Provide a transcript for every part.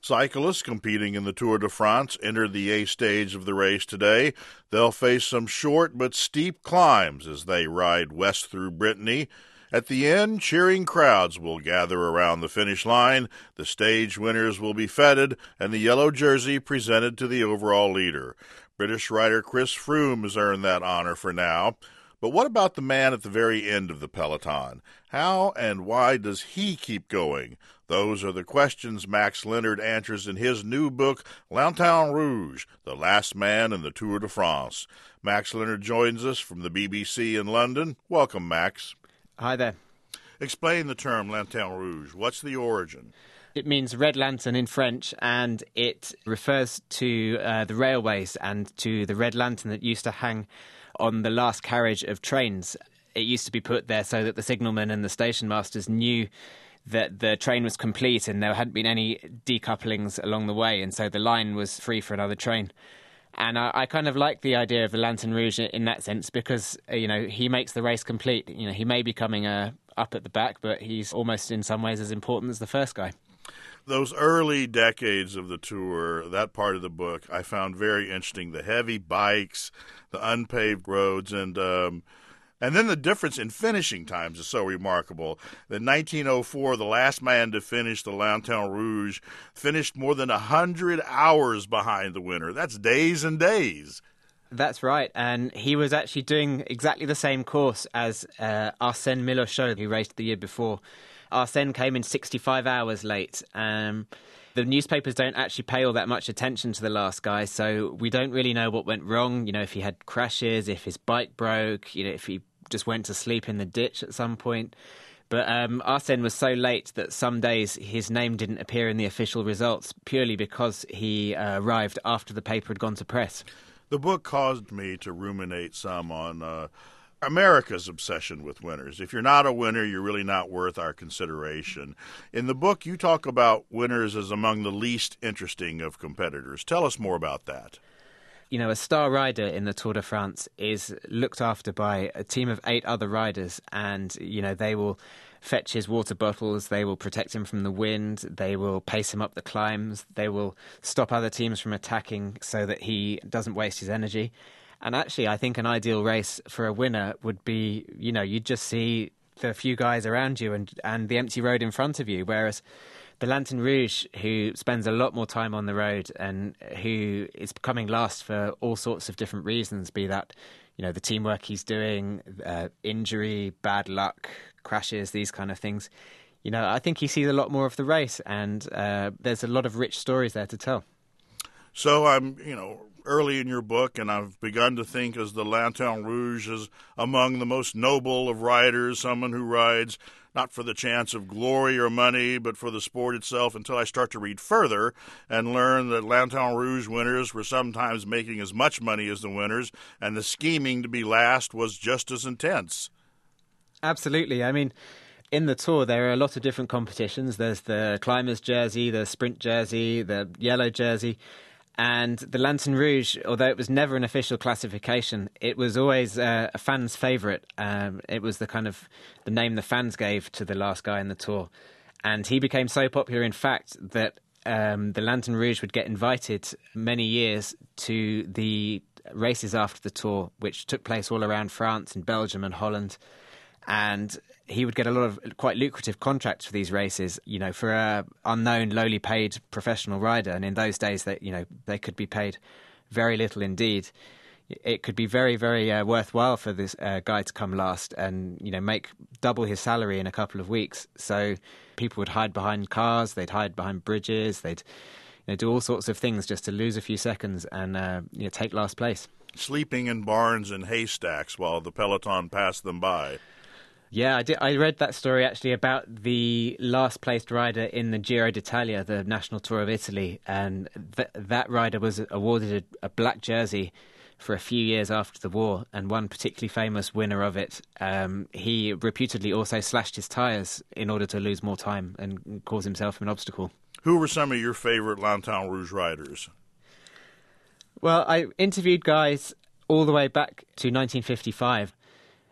Cyclists competing in the Tour de France entered the A stage of the race today. They'll face some short but steep climbs as they ride west through Brittany. At the end, cheering crowds will gather around the finish line. The stage winners will be feted and the yellow jersey presented to the overall leader. British rider Chris Froome has earned that honor for now. But what about the man at the very end of the peloton? How and why does he keep going? Those are the questions Max Leonard answers in his new book, Lanterne Rouge, The Last Man in the Tour de France. Max Leonard joins us from the BBC in London. Welcome, Max. Hi there. Explain the term Lanterne Rouge. What's the origin? It means red lantern in French, and it refers to the railways and to the red lantern that used to hang on the last carriage of trains. It used to be put there so that the signalmen and the station masters knew that the train was complete and there hadn't been any decouplings along the way, and so the line was free for another train. And I kind of like the idea of the Lanterne Rouge in that sense because, he makes the race complete. He may be coming up at the back, but he's almost in some ways as important as the first guy. Those early decades of the Tour, that part of the book, I found very interesting. The heavy bikes, the unpaved roads, and then the difference in finishing times is so remarkable. In 1904, the last man to finish the Lanterne Rouge finished more than 100 hours behind the winner. That's days and days. That's right, and he was actually doing exactly the same course as Arsène Milochot, who raced the year before. Arsène came in 65 hours late. The newspapers don't actually pay all that much attention to the last guy, so we don't really know what went wrong, if he had crashes, if his bike broke, if he just went to sleep in the ditch at some point. But Arsène was so late that some days his name didn't appear in the official results, purely because he arrived after the paper had gone to press. The book caused me to ruminate some on America's obsession with winners. If you're not a winner, you're really not worth our consideration. In the book, you talk about winners as among the least interesting of competitors. Tell us more about that. A star rider in the Tour de France is looked after by a team of 8 other riders, and, they will fetch his water bottles, they will protect him from the wind, they will pace him up the climbs, they will stop other teams from attacking so that he doesn't waste his energy. And actually, I think an ideal race for a winner would be, you'd just see the few guys around you and the empty road in front of you, whereas the Lanterne Rouge, who spends a lot more time on the road and who is coming last for all sorts of different reasons, be that, the teamwork he's doing, injury, bad luck, crashes, these kind of things. I think he sees a lot more of the race, and there's a lot of rich stories there to tell. So I'm, early in your book, and I've begun to think as the Lanterne Rouge is among the most noble of riders, someone who rides not for the chance of glory or money, but for the sport itself, until I start to read further and learn that Lanterne Rouge winners were sometimes making as much money as the winners, and the scheming to be last was just as intense. Absolutely. In the Tour, there are a lot of different competitions. There's the climber's jersey, the sprint jersey, the yellow jersey. And the Lanterne Rouge, although it was never an official classification, it was always a fan's favourite. It was the name the fans gave to the last guy in the Tour. And he became so popular, in fact, that the Lanterne Rouge would get invited many years to the races after the Tour, which took place all around France and Belgium and Holland. And he would get a lot of quite lucrative contracts for these races, for a unknown, lowly paid professional rider. And in those days, they could be paid very little indeed. It could be very, very worthwhile for this guy to come last and, make double his salary in a couple of weeks. So people would hide behind cars, they'd hide behind bridges, they'd do all sorts of things just to lose a few seconds and take last place. Sleeping in barns and haystacks while the peloton passed them by. Yeah, I did. I read that story actually about the last placed rider in the Giro d'Italia, the national tour of Italy, and that rider was awarded a black jersey for a few years after the war, and one particularly famous winner of it, he reputedly also slashed his tyres in order to lose more time and cause himself an obstacle. Who were some of your favourite Lanterne Rouge riders? Well, I interviewed guys all the way back to 1955.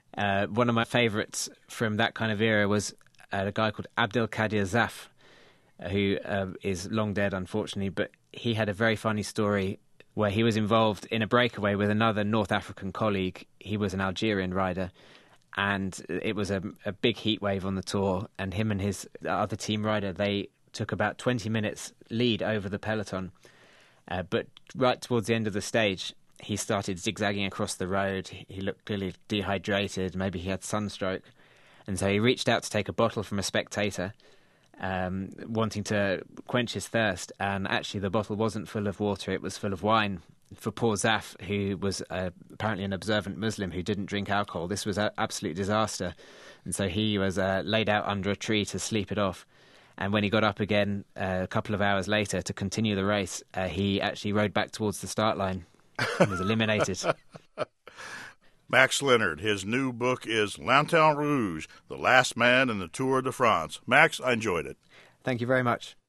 One of my favourites from that kind of era was a guy called Abdelkader Zaf. who is long dead, unfortunately, but he had a very funny story where he was involved in a breakaway with another North African colleague. He was an Algerian rider, and it was a big heat wave on the Tour, and him and his other team rider, they took about 20 minutes lead over the peloton. But right towards the end of the stage, he started zigzagging across the road. He looked clearly dehydrated. Maybe he had sunstroke. And so he reached out to take a bottle from a spectator, wanting to quench his thirst. And actually the bottle wasn't full of water, it was full of wine. For poor Zaf, who was apparently an observant Muslim who didn't drink alcohol, this was an absolute disaster. And so he was laid out under a tree to sleep it off. And when he got up again a couple of hours later to continue the race, he actually rode back towards the start line and was eliminated. Max Leonard, his new book is Lanterne Rouge, The Last Man in the Tour de France. Max, I enjoyed it. Thank you very much.